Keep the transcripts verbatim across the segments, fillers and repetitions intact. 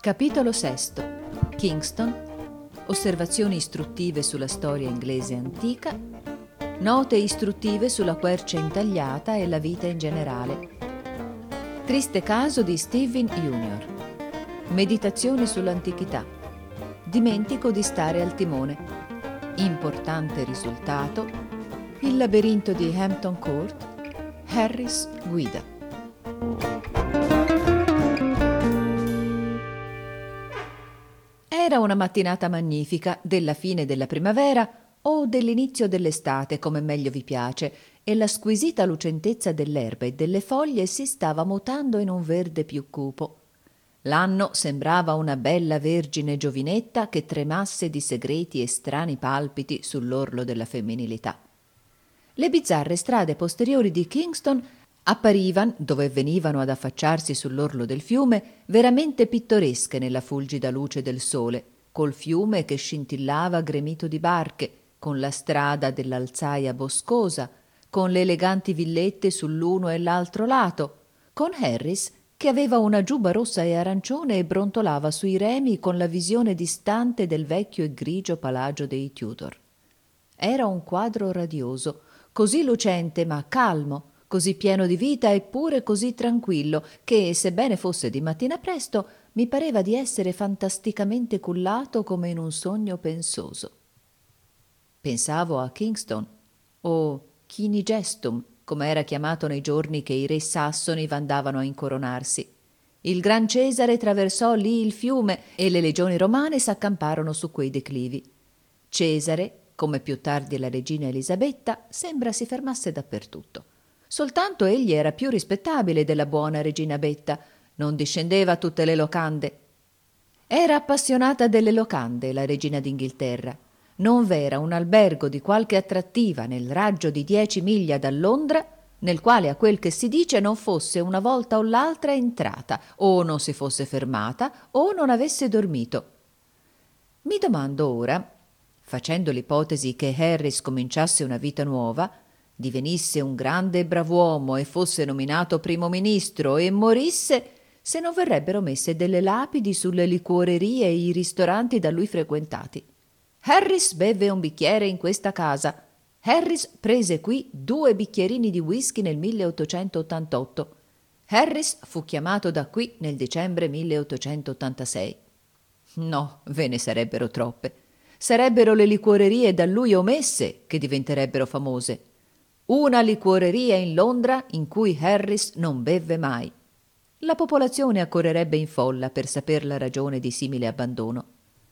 Capitolo sesto. Kingston. Osservazioni istruttive sulla storia inglese antica. Note istruttive sulla quercia intagliata e la vita in generale. Triste caso di Stephen junior Meditazioni sull'antichità. Dimentico di stare al timone. Importante risultato. Il labirinto di Hampton Court. Harris guida. Era una mattinata magnifica, della fine della primavera o dell'inizio dell'estate, come meglio vi piace, e la squisita lucentezza dell'erba e delle foglie si stava mutando in un verde più cupo. L'anno sembrava una bella vergine giovinetta che tremasse di segreti e strani palpiti sull'orlo della femminilità. Le bizzarre strade posteriori di Kingston apparivano, dove venivano ad affacciarsi sull'orlo del fiume, veramente pittoresche nella fulgida luce del sole, col fiume che scintillava gremito di barche, con la strada dell'alzaia boscosa, con le eleganti villette sull'uno e l'altro lato, con Harris che aveva una giubba rossa e arancione e brontolava sui remi con la visione distante del vecchio e grigio palagio dei Tudor. Era un quadro radioso, così lucente ma calmo, così pieno di vita eppure così tranquillo che, sebbene fosse di mattina presto, mi pareva di essere fantasticamente cullato come in un sogno pensoso. Pensavo a Kingston, o Kinigestum, come era chiamato nei giorni che i re sassoni vandavano a incoronarsi. Il gran Cesare traversò lì il fiume e le legioni romane s'accamparono su quei declivi. Cesare, come più tardi la regina Elisabetta, sembra si fermasse dappertutto. Soltanto egli era più rispettabile della buona regina Betta, non discendeva a tutte le locande. Era appassionata delle locande, la regina d'Inghilterra. Non v'era un albergo di qualche attrattiva nel raggio di dieci miglia da Londra, nel quale a quel che si dice non fosse una volta o l'altra entrata, o non si fosse fermata, o non avesse dormito. Mi domando ora, facendo l'ipotesi che Harris cominciasse una vita nuova, divenisse un grande brav'uomo e fosse nominato primo ministro e morisse, se non verrebbero messe delle lapidi sulle liquorerie e i ristoranti da lui frequentati. Harris beve un bicchiere in questa casa. Harris prese qui due bicchierini di whisky nel milleottocentottantotto. Harris fu chiamato da qui nel dicembre milleottocentottantasei. No, ve ne sarebbero troppe. Sarebbero le liquorerie da lui omesse che diventerebbero famose. Una liquoreria in Londra in cui Harris non bevve mai. La popolazione accorrerebbe in folla per saper la ragione di simile abbandono.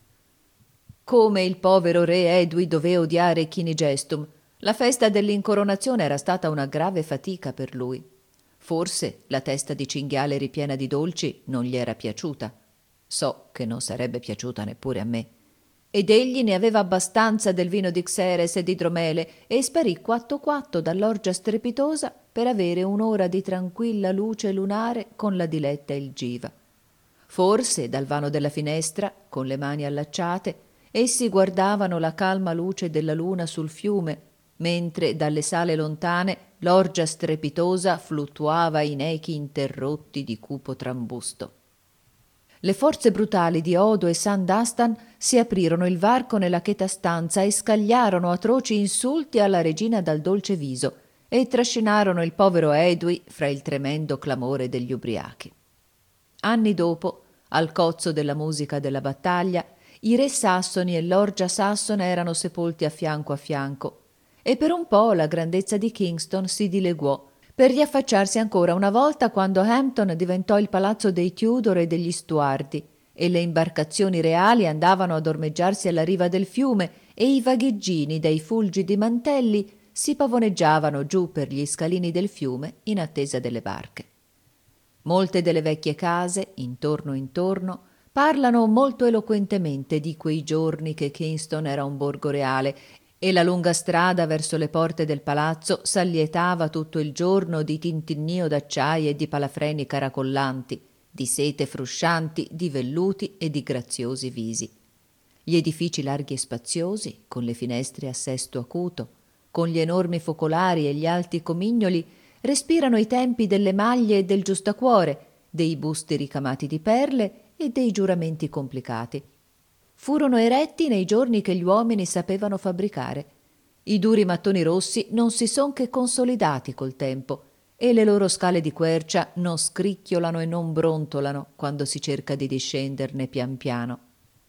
Come il povero re Edwy doveva odiare Kinigestum, la festa dell'incoronazione era stata una grave fatica per lui. Forse la testa di cinghiale ripiena di dolci non gli era piaciuta. So che non sarebbe piaciuta neppure a me. Ed egli ne aveva abbastanza del vino di Xeres e di idromele e sparì quatto quatto dall'orgia strepitosa per avere un'ora di tranquilla luce lunare con la diletta Ilgiva. Forse dal vano della finestra, con le mani allacciate, essi guardavano la calma luce della luna sul fiume, mentre dalle sale lontane l'orgia strepitosa fluttuava in echi interrotti di cupo trambusto. Le forze brutali di Odo e Sandastan si aprirono il varco nella cheta stanza e scagliarono atroci insulti alla regina dal dolce viso e trascinarono il povero Edwy fra il tremendo clamore degli ubriachi. Anni dopo, al cozzo della musica della battaglia, i re sassoni e l'orgia sassona erano sepolti a fianco a fianco e per un po' la grandezza di Kingston si dileguò, per riaffacciarsi ancora una volta quando Hampton diventò il palazzo dei Tudor e degli Stuardi e le imbarcazioni reali andavano ad ormeggiarsi alla riva del fiume e i vagheggini dai fulgidi mantelli si pavoneggiavano giù per gli scalini del fiume in attesa delle barche. Molte delle vecchie case, intorno intorno, parlano molto eloquentemente di quei giorni che Kingston era un borgo reale e la lunga strada verso le porte del palazzo s'allietava tutto il giorno di tintinnio d'acciai e di palafreni caracollanti, di sete fruscianti, di velluti e di graziosi visi. Gli edifici larghi e spaziosi, con le finestre a sesto acuto, con gli enormi focolari e gli alti comignoli, respirano i tempi delle maglie e del giustacuore, dei busti ricamati di perle e dei giuramenti complicati. Furono eretti nei giorni che gli uomini sapevano fabbricare. I duri mattoni rossi non si son che consolidati col tempo e le loro scale di quercia non scricchiolano e non brontolano quando si cerca di discenderne pian piano.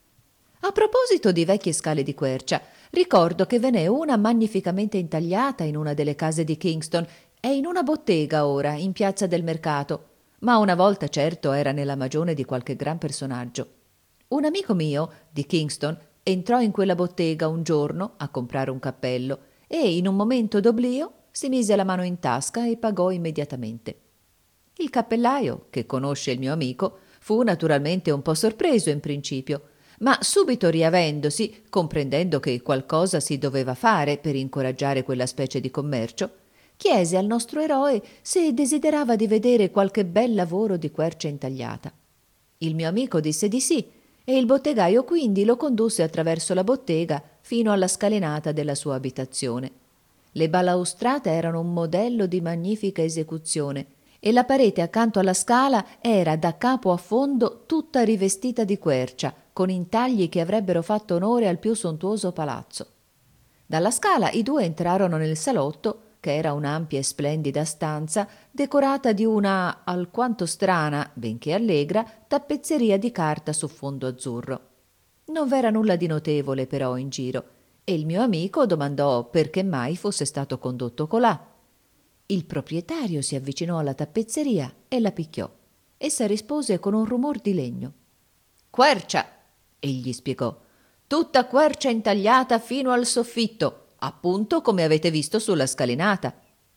A proposito di vecchie scale di quercia, ricordo che ve n'è una magnificamente intagliata in una delle case di Kingston. È in una bottega ora, in piazza del Mercato, ma una volta certo era nella magione di qualche gran personaggio. Un amico mio, di Kingston, entrò in quella bottega un giorno a comprare un cappello e, in un momento d'oblio, si mise la mano in tasca e pagò immediatamente. Il cappellaio, che conosce il mio amico, fu naturalmente un po' sorpreso in principio, ma subito riavendosi, comprendendo che qualcosa si doveva fare per incoraggiare quella specie di commercio, chiese al nostro eroe se desiderava di vedere qualche bel lavoro di quercia intagliata. Il mio amico disse di sì, e il bottegaio quindi lo condusse attraverso la bottega fino alla scalinata della sua abitazione. Le balaustrate erano un modello di magnifica esecuzione e la parete accanto alla scala era da capo a fondo tutta rivestita di quercia, con intagli che avrebbero fatto onore al più sontuoso palazzo. Dalla scala i due entrarono nel salotto, che era un'ampia e splendida stanza decorata di una alquanto strana, benché allegra, tappezzeria di carta su fondo azzurro. Non v'era nulla di notevole però in giro, e il mio amico domandò perché mai fosse stato condotto colà. Il proprietario si avvicinò alla tappezzeria e la picchiò. Essa rispose con un rumor di legno. «Quercia!» egli spiegò. «Tutta quercia intagliata fino al soffitto, appunto come avete visto sulla scalinata».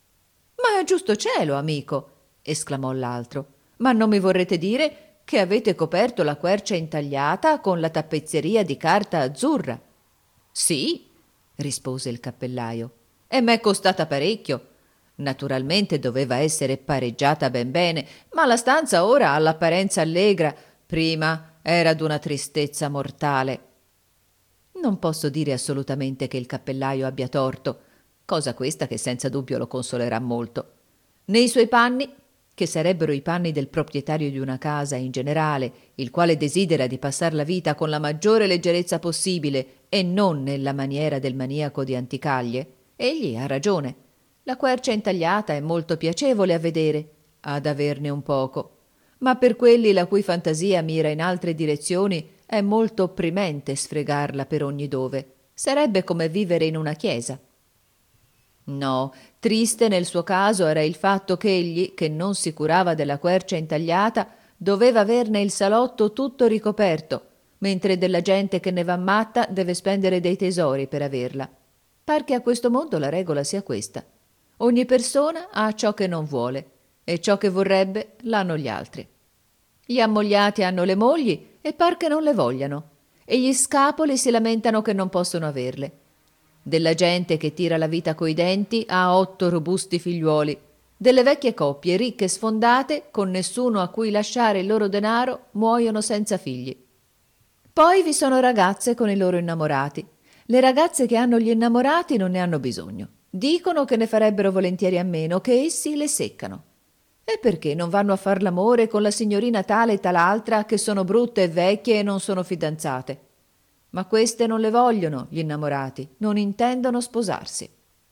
«Ma giusto cielo, amico!» esclamò l'altro. «Ma non mi vorrete dire che avete coperto la quercia intagliata con la tappezzeria di carta azzurra?» «Sì», rispose il cappellaio, «e m'è costata parecchio. Naturalmente doveva essere pareggiata ben bene, ma la stanza ora ha l'apparenza allegra. Prima era d'una tristezza mortale». Non posso dire assolutamente che il cappellaio abbia torto, cosa questa che senza dubbio lo consolerà molto. Nei suoi panni, che sarebbero i panni del proprietario di una casa in generale, il quale desidera di passar la vita con la maggiore leggerezza possibile e non nella maniera del maniaco di Anticaglie, egli ha ragione. La quercia intagliata è molto piacevole a vedere, ad averne un poco, ma per quelli la cui fantasia mira in altre direzioni è molto opprimente sfregarla per ogni dove. Sarebbe come vivere in una chiesa. No, triste nel suo caso era il fatto che egli, che non si curava della quercia intagliata, doveva averne il salotto tutto ricoperto, mentre della gente che ne va matta deve spendere dei tesori per averla. Par che a questo mondo la regola sia questa. Ogni persona ha ciò che non vuole e ciò che vorrebbe l'hanno gli altri. Gli ammogliati hanno le mogli e par che non le vogliano, e gli scapoli si lamentano che non possono averle. Della gente che tira la vita coi denti ha otto robusti figliuoli. Delle vecchie coppie ricche e sfondate, con nessuno a cui lasciare il loro denaro, muoiono senza figli. Poi vi sono ragazze con i loro innamorati. Le ragazze che hanno gli innamorati non ne hanno bisogno. Dicono che ne farebbero volentieri a meno, che essi le seccano. E perché non vanno a far l'amore con la signorina tale e tal'altra che sono brutte e vecchie e non sono fidanzate? Ma queste non le vogliono, gli innamorati, non intendono sposarsi.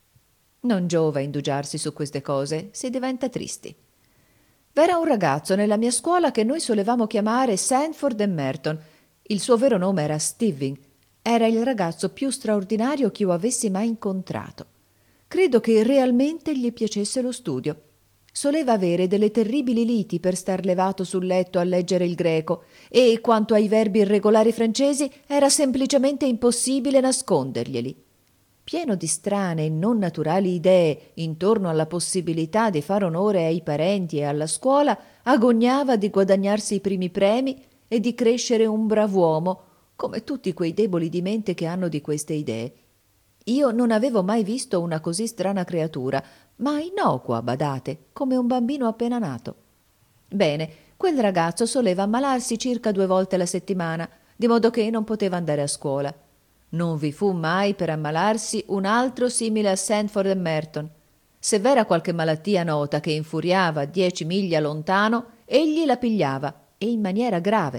Non giova indugiarsi su queste cose, si diventa tristi. V'era un ragazzo nella mia scuola che noi solevamo chiamare Sandford and Merton. Il suo vero nome era Stiving. Era il ragazzo più straordinario che io avessi mai incontrato. Credo che realmente gli piacesse lo studio. Soleva avere delle terribili liti per star levato sul letto a leggere il greco e, quanto ai verbi irregolari francesi, era semplicemente impossibile nasconderglieli. Pieno di strane e non naturali idee intorno alla possibilità di far onore ai parenti e alla scuola, agognava di guadagnarsi i primi premi e di crescere un brav'uomo, come tutti quei deboli di mente che hanno di queste idee. Io non avevo mai visto una così strana creatura, ma innocua, badate, come un bambino appena nato. Bene, quel ragazzo soleva ammalarsi circa due volte la settimana, di modo che non poteva andare a scuola. Non vi fu mai per ammalarsi un altro simile a Sandford and Merton. Se v'era qualche malattia nota che infuriava dieci miglia lontano, egli la pigliava, e in maniera grave.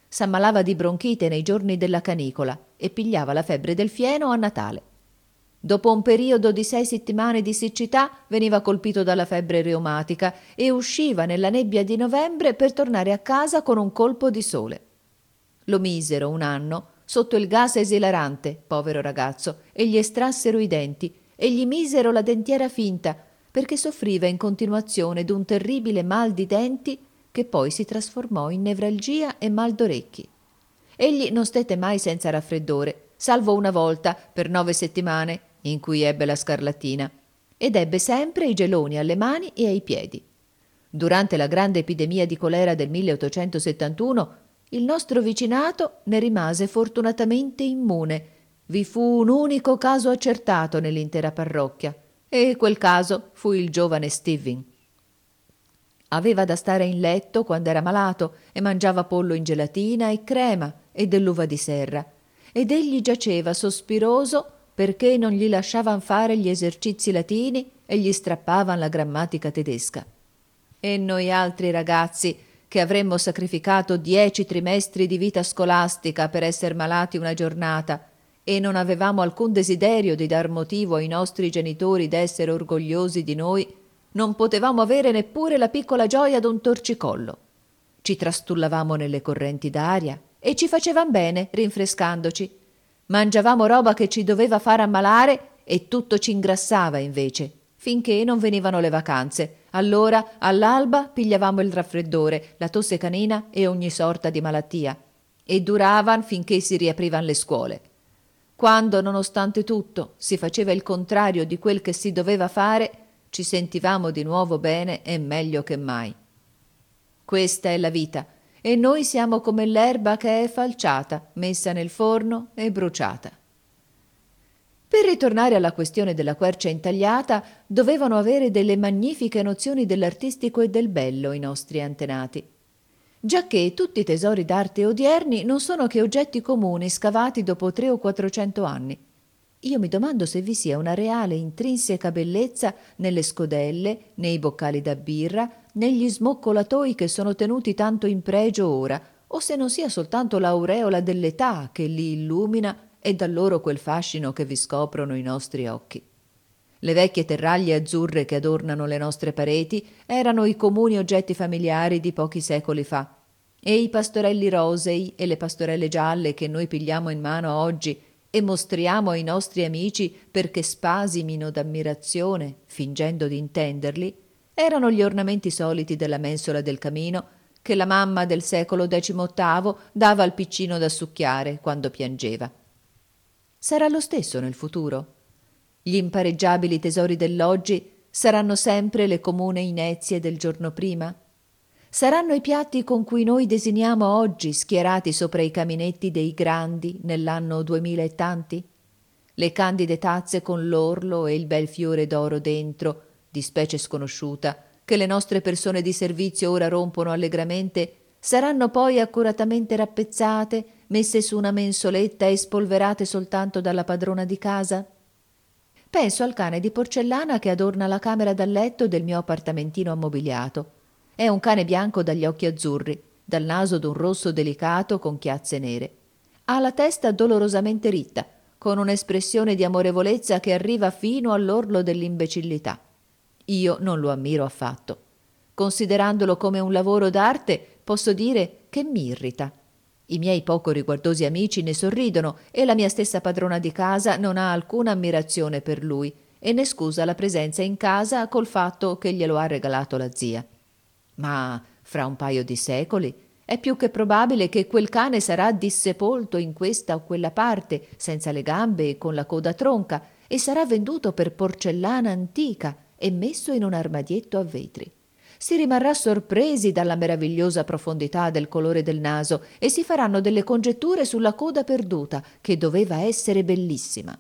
s'ammalava di bronchite nei giorni della canicola e pigliava la febbre del fieno a Natale. Dopo un periodo di sei settimane di siccità veniva colpito dalla febbre reumatica e usciva nella nebbia di novembre per tornare a casa con un colpo di sole. Lo misero un anno sotto il gas esilarante, povero ragazzo, e gli estrassero i denti e gli misero la dentiera finta perché soffriva in continuazione d'un terribile mal di denti che poi si trasformò in nevralgia e mal d'orecchi. Egli non stette mai senza raffreddore, salvo una volta per nove settimane in cui ebbe la scarlattina, ed ebbe sempre i geloni alle mani e ai piedi. Durante la grande epidemia di colera del milleottocentosettantuno il nostro vicinato ne rimase fortunatamente immune. Vi fu un unico caso accertato nell'intera parrocchia, e quel caso fu il giovane Stevin. Aveva da stare in letto quando era malato e mangiava pollo in gelatina e crema e dell'uva di serra, ed egli giaceva sospiroso perché non gli lasciavan fare gli esercizi latini e gli strappavan la grammatica tedesca. E noi altri ragazzi, che avremmo sacrificato dieci trimestri di vita scolastica per esser malati una giornata e non avevamo alcun desiderio di dar motivo ai nostri genitori d'essere orgogliosi di noi, non potevamo avere neppure la piccola gioia d'un torcicollo. Ci trastullavamo nelle correnti d'aria e ci facevan bene rinfrescandoci. Mangiavamo roba che ci doveva far ammalare e tutto ci ingrassava invece, finché non venivano le vacanze. Allora, all'alba, pigliavamo il raffreddore, la tosse canina e ogni sorta di malattia. E duravan finché si riaprivan le scuole. Quando, nonostante tutto, si faceva il contrario di quel che si doveva fare, ci sentivamo di nuovo bene e meglio che mai. Questa è la vita, e noi siamo come l'erba che è falciata, messa nel forno e bruciata. Per ritornare alla questione della quercia intagliata, dovevano avere delle magnifiche nozioni dell'artistico e del bello i nostri antenati, giacché tutti i tesori d'arte odierni non sono che oggetti comuni scavati dopo tre o quattrocento anni. Io mi domando se vi sia una reale intrinseca bellezza nelle scodelle, nei boccali da birra, negli smoccolatoi che sono tenuti tanto in pregio ora, o se non sia soltanto l'aureola dell'età che li illumina e dà loro quel fascino che vi scoprono i nostri occhi. Le vecchie terraglie azzurre che adornano le nostre pareti erano i comuni oggetti familiari di pochi secoli fa, e i pastorelli rosei e le pastorelle gialle che noi pigliamo in mano oggi e mostriamo ai nostri amici perché spasimino d'ammirazione, fingendo di intenderli, erano gli ornamenti soliti della mensola del camino che la mamma del secolo decimottavo dava al piccino da succhiare quando piangeva. Sarà lo stesso nel futuro. Gli impareggiabili tesori dell'oggi saranno sempre le comune inezie del giorno prima? Saranno i piatti con cui noi desiniamo oggi schierati sopra i caminetti dei grandi nell'anno duemila e tanti? Le candide tazze con l'orlo e il bel fiore d'oro dentro, di specie sconosciuta, che le nostre persone di servizio ora rompono allegramente, saranno poi accuratamente rappezzate, messe su una mensoletta e spolverate soltanto dalla padrona di casa? Penso al cane di porcellana che adorna la camera da letto del mio appartamentino ammobiliato. È un cane bianco dagli occhi azzurri, dal naso d'un rosso delicato con chiazze nere. Ha la testa dolorosamente ritta, con un'espressione di amorevolezza che arriva fino all'orlo dell'imbecillità. Io non lo ammiro affatto. Considerandolo come un lavoro d'arte, posso dire che mi irrita. I miei poco riguardosi amici ne sorridono e la mia stessa padrona di casa non ha alcuna ammirazione per lui e ne scusa la presenza in casa col fatto che glielo ha regalato la zia. Ma fra un paio di secoli è più che probabile che quel cane sarà dissepolto in questa o quella parte, senza le gambe e con la coda tronca, e sarà venduto per porcellana antica e messo in un armadietto a vetri. Si rimarrà sorpresi dalla meravigliosa profondità del colore del naso e si faranno delle congetture sulla coda perduta, che doveva essere bellissima.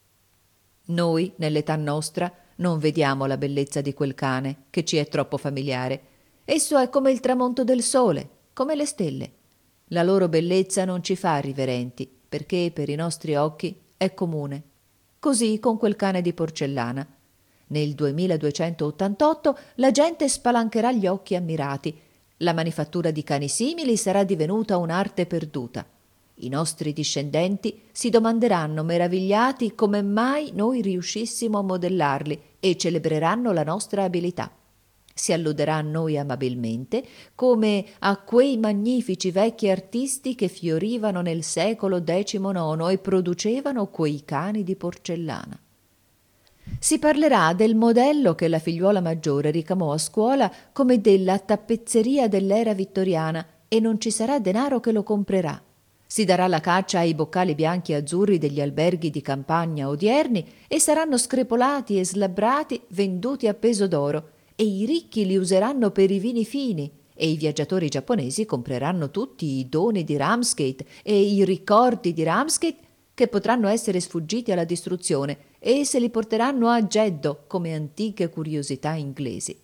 Noi, nell'età nostra, non vediamo la bellezza di quel cane, che ci è troppo familiare. Esso è come il tramonto del sole, come le stelle. La loro bellezza non ci fa riverenti, perché per i nostri occhi è comune. Così con quel cane di porcellana. Nel duemiladuecentottantotto la gente spalancherà gli occhi ammirati. La manifattura di cani simili sarà divenuta un'arte perduta. I nostri discendenti si domanderanno meravigliati come mai noi riuscissimo a modellarli e celebreranno la nostra abilità. Si alluderà a noi amabilmente come a quei magnifici vecchi artisti che fiorivano nel secolo diciannove e producevano quei cani di porcellana. Si parlerà del modello che la figliuola maggiore ricamò a scuola come della tappezzeria dell'era vittoriana e non ci sarà denaro che lo comprerà. Si darà la caccia ai boccali bianchi e azzurri degli alberghi di campagna odierni e saranno screpolati e slabbrati, venduti a peso d'oro, e i ricchi li useranno per i vini fini, e i viaggiatori giapponesi compreranno tutti i doni di Ramsgate e i ricordi di Ramsgate che potranno essere sfuggiti alla distruzione e se li porteranno a Geddo come antiche curiosità inglesi.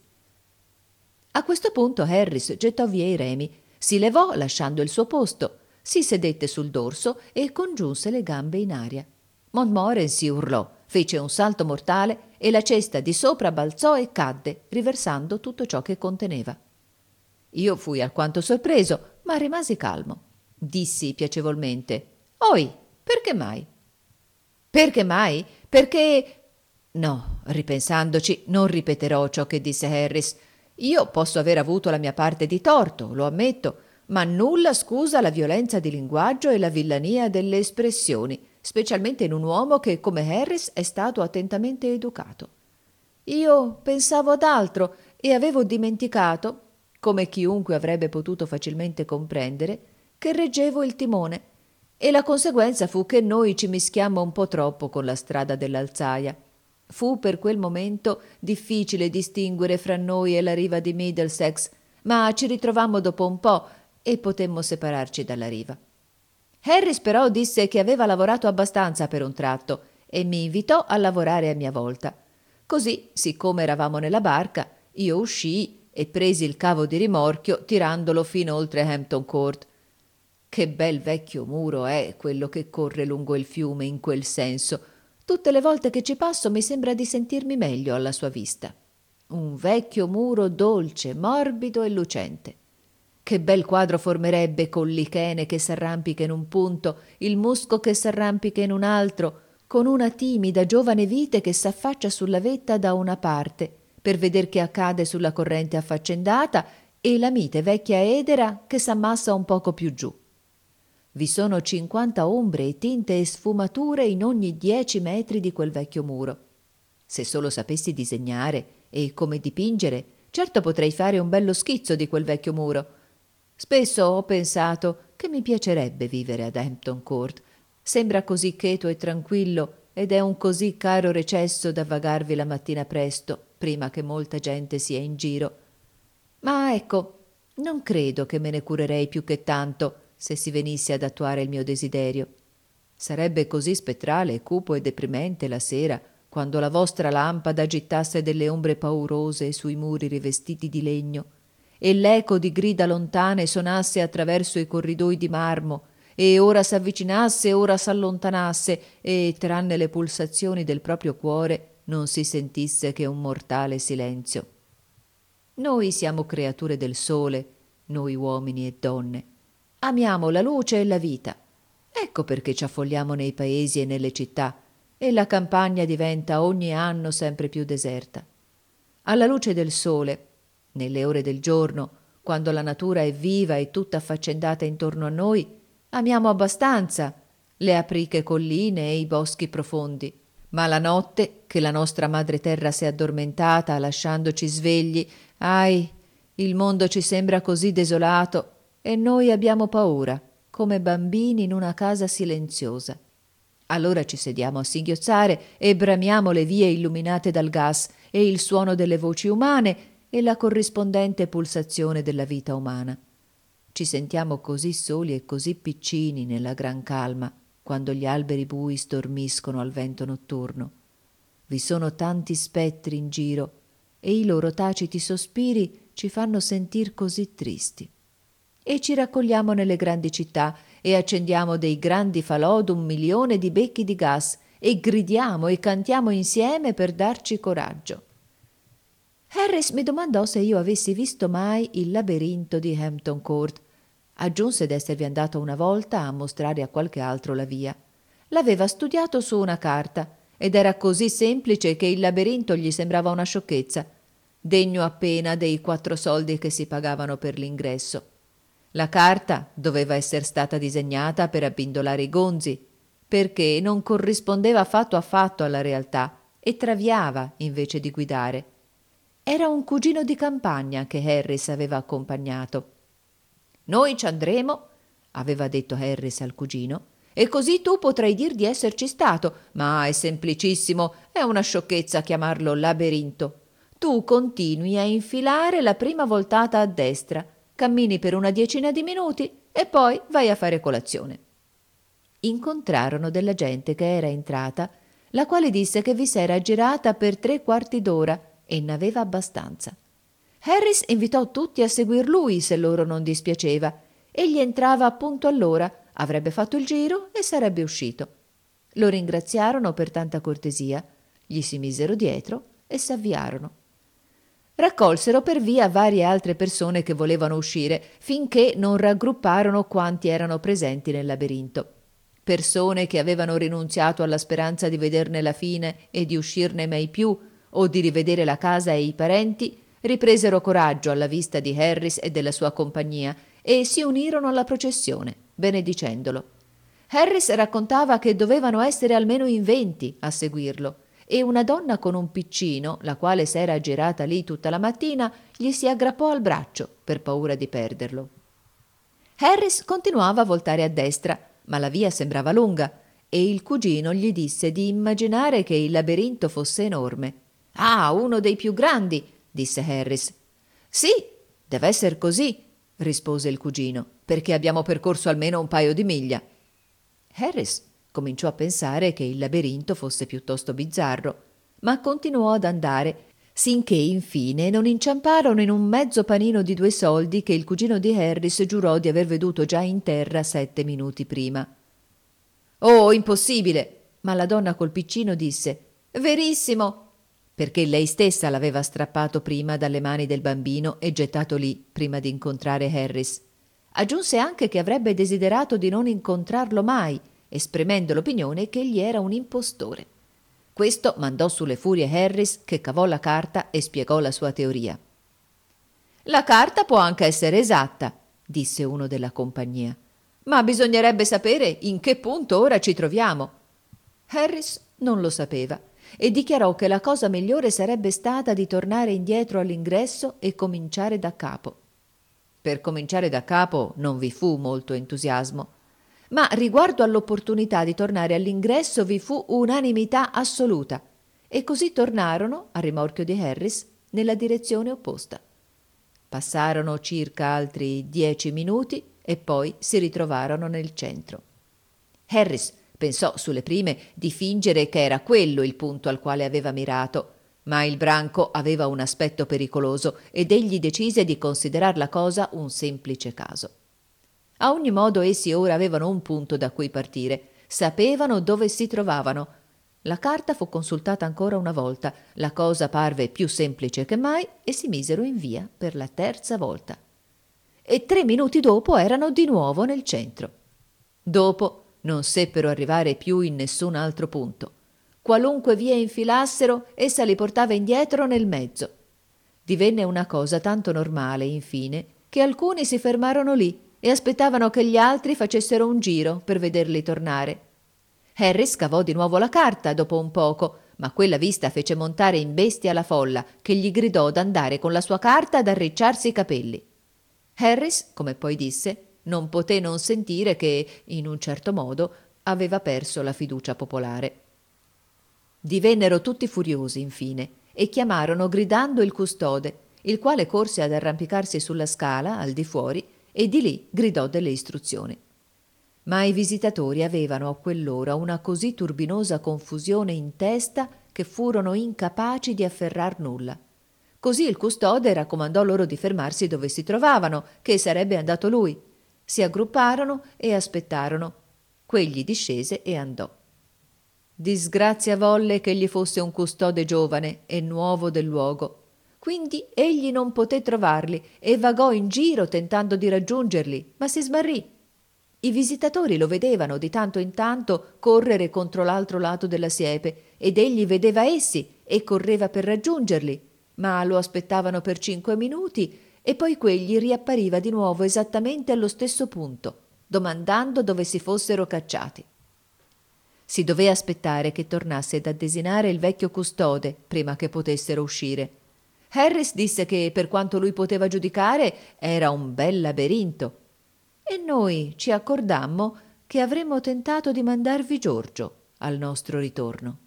A questo punto Harris gettò via i remi, si levò lasciando il suo posto, si sedette sul dorso e congiunse le gambe in aria. Montmorency urlò, fece un salto mortale e la cesta di sopra balzò e cadde, riversando tutto ciò che conteneva. Io fui alquanto sorpreso, ma rimasi calmo. Dissi piacevolmente: «Oi, perché mai?» «Perché mai? Perché…» «No, ripensandoci, non ripeterò ciò che disse Harris. Io posso aver avuto la mia parte di torto, lo ammetto, ma nulla scusa la violenza di linguaggio e la villania delle espressioni, specialmente in un uomo che, come Harris, è stato attentamente educato. Io pensavo ad altro e avevo dimenticato, come chiunque avrebbe potuto facilmente comprendere, che reggevo il timone, e la conseguenza fu che noi ci mischiammo un po' troppo con la strada dell'Alzaia. Fu per quel momento difficile distinguere fra noi e la riva di Middlesex, ma ci ritrovammo dopo un po' e potemmo separarci dalla riva. Harris però disse che aveva lavorato abbastanza per un tratto e mi invitò a lavorare a mia volta. Così, siccome eravamo nella barca, io uscii e presi il cavo di rimorchio tirandolo fino oltre Hampton Court. Che bel vecchio muro è quello che corre lungo il fiume in quel senso. Tutte le volte che ci passo mi sembra di sentirmi meglio alla sua vista. Un vecchio muro dolce, morbido e lucente. Che bel quadro formerebbe col lichene che s'arrampica in un punto, il musco che s'arrampica in un altro, con una timida giovane vite che s'affaccia sulla vetta da una parte, per veder che accade sulla corrente affaccendata, e la mite vecchia edera che s'ammassa un poco più giù. Vi sono cinquanta ombre e tinte e sfumature in ogni dieci metri di quel vecchio muro. Se solo sapessi disegnare e come dipingere, certo potrei fare un bello schizzo di quel vecchio muro. Spesso ho pensato che mi piacerebbe vivere ad Hampton Court. Sembra così cheto e tranquillo ed è un così caro recesso da vagarvi la mattina presto, prima che molta gente sia in giro. Ma ecco, non credo che me ne curerei più che tanto se si venisse ad attuare il mio desiderio. Sarebbe così spettrale, cupo e deprimente la sera, quando la vostra lampada agitasse delle ombre paurose sui muri rivestiti di legno, e l'eco di grida lontane sonasse attraverso i corridoi di marmo, e ora s'avvicinasse, ora s'allontanasse, e, tranne le pulsazioni del proprio cuore, non si sentisse che un mortale silenzio. Noi siamo creature del sole, noi uomini e donne. Amiamo la luce e la vita. Ecco perché ci affolliamo nei paesi e nelle città, e la campagna diventa ogni anno sempre più deserta. Alla luce del sole, nelle ore del giorno, quando la natura è viva e tutta affaccendata intorno a noi, amiamo abbastanza le apriche colline e i boschi profondi. Ma la notte, che la nostra madre terra s'è addormentata lasciandoci svegli, ahi, il mondo ci sembra così desolato e noi abbiamo paura, come bambini in una casa silenziosa. Allora ci sediamo a singhiozzare e bramiamo le vie illuminate dal gas e il suono delle voci umane e la corrispondente pulsazione della vita umana. Ci sentiamo così soli e così piccini nella gran calma, quando gli alberi bui stormiscono al vento notturno. Vi sono tanti spettri in giro e i loro taciti sospiri ci fanno sentir così tristi. E ci raccogliamo nelle grandi città e accendiamo dei grandi falò d'un milione di becchi di gas e gridiamo e cantiamo insieme per darci coraggio. Harris mi domandò se io avessi visto mai il labirinto di Hampton Court. Aggiunse d'esservi andato una volta a mostrare a qualche altro la via. L'aveva studiato su una carta ed era così semplice che il labirinto gli sembrava una sciocchezza, degno appena dei quattro soldi che si pagavano per l'ingresso. La carta doveva essere stata disegnata per abbindolare i gonzi, perché non corrispondeva affatto affatto alla realtà e traviava invece di guidare. Era un cugino di campagna che Harris aveva accompagnato. «Noi ci andremo», aveva detto Harris al cugino, «e così tu potrai dir di esserci stato, ma è semplicissimo, è una sciocchezza chiamarlo labirinto. Tu continui a infilare la prima voltata a destra, cammini per una decina di minuti e poi vai a fare colazione». Incontrarono della gente che era entrata, la quale disse che vi s'era girata per tre quarti d'ora e n'aveva abbastanza. Harris invitò tutti a seguir lui se loro non dispiaceva. Egli entrava appunto all'ora, avrebbe fatto il giro e sarebbe uscito. Lo ringraziarono per tanta cortesia, gli si misero dietro e s'avviarono. Raccolsero per via varie altre persone che volevano uscire, finché non raggrupparono quanti erano presenti nel labirinto. Persone che avevano rinunziato alla speranza di vederne la fine e di uscirne mai più, o di rivedere la casa e i parenti, ripresero coraggio alla vista di Harris e della sua compagnia e si unirono alla processione, benedicendolo. Harris raccontava che dovevano essere almeno in venti a seguirlo, e una donna con un piccino, la quale s'era girata lì tutta la mattina, gli si aggrappò al braccio per paura di perderlo. Harris continuava a voltare a destra, ma la via sembrava lunga, e il cugino gli disse di immaginare che il labirinto fosse enorme. «Ah, uno dei più grandi», disse Harris. «Sì, deve essere così», rispose il cugino, «perché abbiamo percorso almeno un paio di miglia». Harris cominciò a pensare che il labirinto fosse piuttosto bizzarro, ma continuò ad andare, sinché infine non inciamparono in un mezzo panino di due soldi che il cugino di Harris giurò di aver veduto già in terra sette minuti prima. «Oh, impossibile!» Ma la donna col piccino disse «Verissimo!» perché lei stessa l'aveva strappato prima dalle mani del bambino e gettato lì prima di incontrare Harris. Aggiunse anche che avrebbe desiderato di non incontrarlo mai, esprimendo l'opinione che egli era un impostore. Questo mandò sulle furie Harris, che cavò la carta e spiegò la sua teoria. «La carta può anche essere esatta», disse uno della compagnia, «ma bisognerebbe sapere in che punto ora ci troviamo». Harris non lo sapeva e dichiarò che la cosa migliore sarebbe stata di tornare indietro all'ingresso e cominciare da capo. Per cominciare da capo non vi fu molto entusiasmo, ma riguardo all'opportunità di tornare all'ingresso vi fu unanimità assoluta, e così tornarono, a rimorchio di Harris, nella direzione opposta. Passarono circa altri dieci minuti e poi si ritrovarono nel centro. Harris pensò sulle prime di fingere che era quello il punto al quale aveva mirato, ma il branco aveva un aspetto pericoloso ed egli decise di considerar la cosa un semplice caso. A ogni modo essi ora avevano un punto da cui partire, sapevano dove si trovavano. La carta fu consultata ancora una volta, la cosa parve più semplice che mai e si misero in via per la terza volta. E tre minuti dopo erano di nuovo nel centro. Dopo non seppero arrivare più in nessun altro punto. Qualunque via infilassero, essa li portava indietro nel mezzo. Divenne una cosa tanto normale, infine, che alcuni si fermarono lì e aspettavano che gli altri facessero un giro per vederli tornare. Harry scavò di nuovo la carta dopo un poco, ma quella vista fece montare in bestia la folla, che gli gridò d'andare con la sua carta ad arricciarsi i capelli. Harris, come poi disse, non poté non sentire che, in un certo modo, aveva perso la fiducia popolare. Divennero tutti furiosi, infine, e chiamarono gridando il custode, il quale corse ad arrampicarsi sulla scala, al di fuori, e di lì gridò delle istruzioni. Ma i visitatori avevano a quell'ora una così turbinosa confusione in testa che furono incapaci di afferrar nulla. Così il custode raccomandò loro di fermarsi dove si trovavano, che sarebbe andato lui. Si aggrupparono e aspettarono. Quegli discese e andò. Disgrazia volle che gli fosse un custode giovane e nuovo del luogo. Quindi egli non poté trovarli e vagò in giro tentando di raggiungerli, ma si smarrì. I visitatori lo vedevano di tanto in tanto correre contro l'altro lato della siepe ed egli vedeva essi e correva per raggiungerli, ma lo aspettavano per cinque minuti e poi quegli riappariva di nuovo esattamente allo stesso punto, domandando dove si fossero cacciati. Si dovea aspettare che tornasse da desinare il vecchio custode prima che potessero uscire. Harris disse che, per quanto lui poteva giudicare, era un bel laberinto. E noi ci accordammo che avremmo tentato di mandarvi Giorgio al nostro ritorno.